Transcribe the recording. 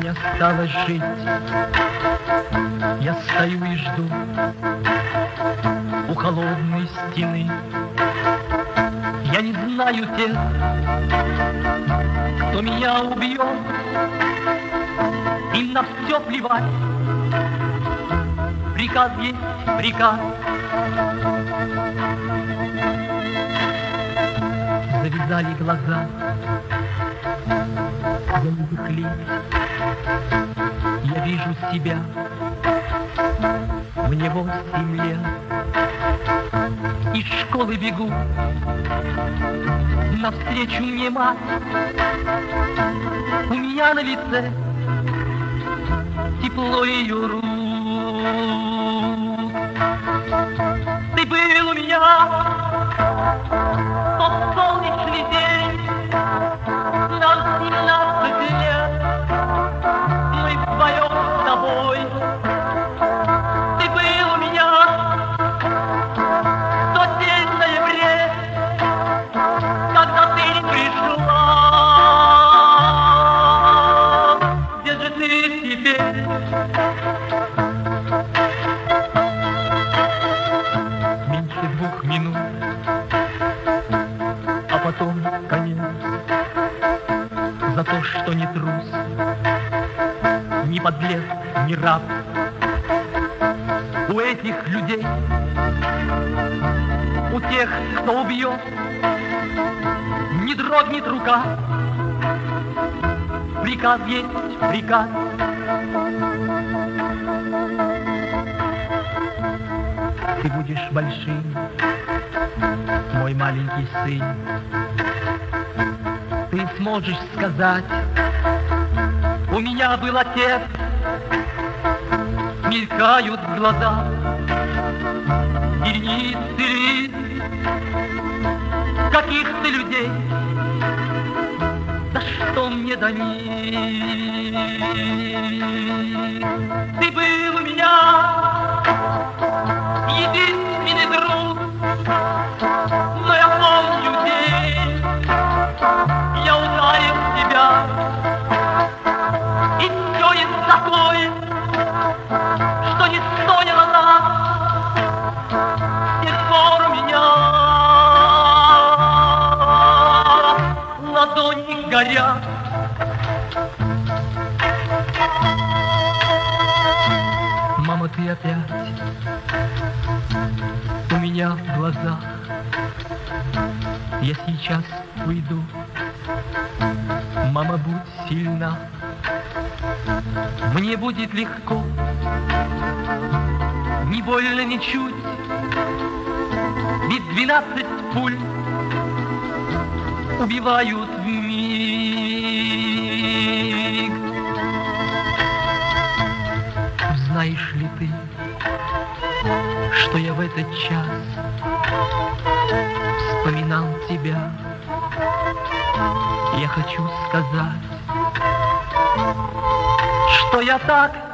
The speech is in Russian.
осталось жить. Я стою и жду у холодной стены. Я не знаю тех, кто меня убьет. Им на все плевать. Приказ есть приказ. Завязали глаза, замутекли. Я вижу себя, мне 8 лет. Из школы бегу, навстречу мне мать. У меня на лице тепло ее рук. Ты был у меня тот солнечный день, нам 17 лет, мы вдвоем с тобой. Ты был у меня в тот день в ноябре, когда ты не пришла. Где же ты теперь? Меньше 2 минут, а потом конец. За то, что не трус, не подлец, не раб. У этих людей, у тех, кто убьет, не дрогнет рука. Приказ есть приказ. Ты будешь большим, мой маленький сын. Ты сможешь сказать: у меня был отец. Мелькают глаза, вереницы лиц каких-то людей. Да что мне до них? Ты был у меня единственный друг, но я помню день, я ударил тебя, и все есть такое, что не стоило нас. С тех пор у меня ладони горят. Мама, ты опять у меня в глазах. Я сейчас уйду. Мама, будь сильна. Мне будет легко, не больно ничуть. Ведь 12 пуль убивают вмиг. Знаешь ли ты, что я в этот час вспоминал тебя? Я хочу сказать, что я так